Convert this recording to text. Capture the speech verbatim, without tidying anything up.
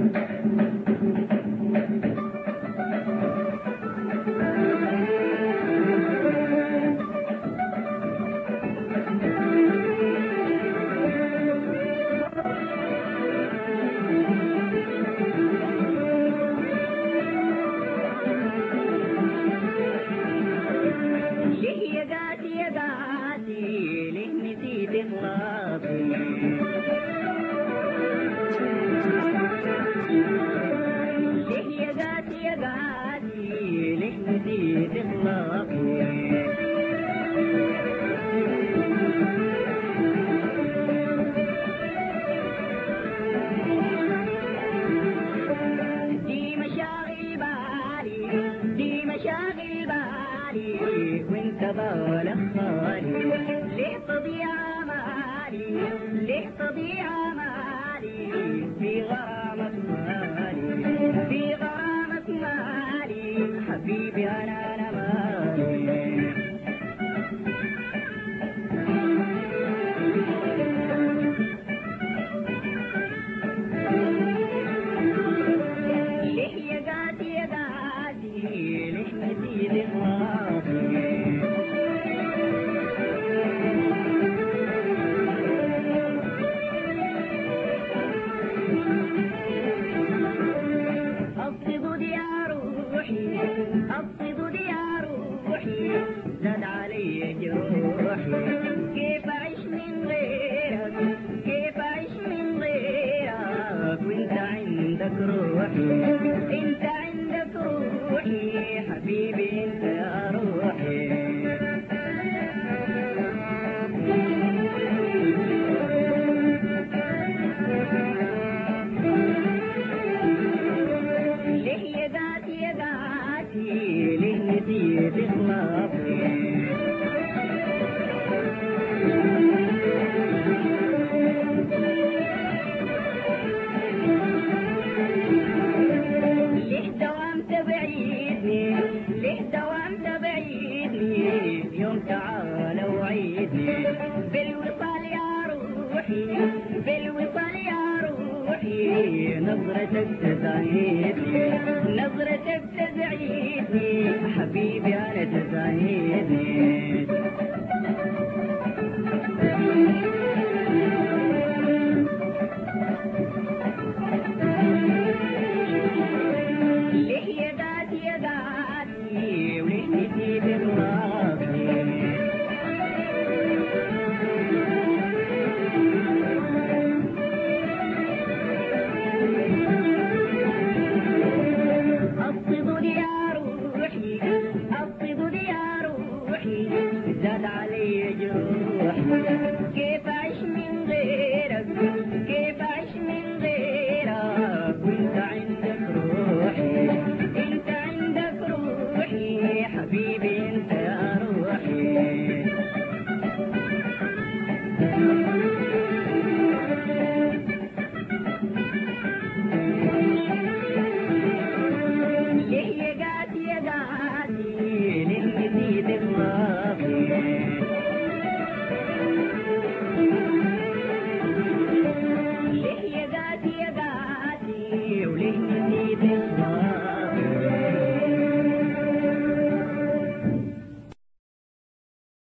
وانت بالك خالي ليه تضيع مالي ليه تضيع مالي في غرامك مالي في غرامك مالي حبيبي انا انا مالي ليه يا قاتي يا قاتي ليه نسيت خاطري أفقد يا روحي زاد علي جروحي كيف أعيش من غيرك كيف أعيش من غيرك وانت عندك روحي انت عندك روحي حبيبي انت يا روحي ليه نسيت خلاصي ليه دوام تبعيدني ليه دوام تبعيدني يوم تعال وعيدني بالوصال يا روحي بالوصال يا روحي نظرتك تزعيدني نظرتك تزعيدني حبيبي أنا تزعيدني ليه يا قاتي يا قاتي وليه نسيت خلاصي أفقد يا روحي أفقد يا روحي زاد علي جروحي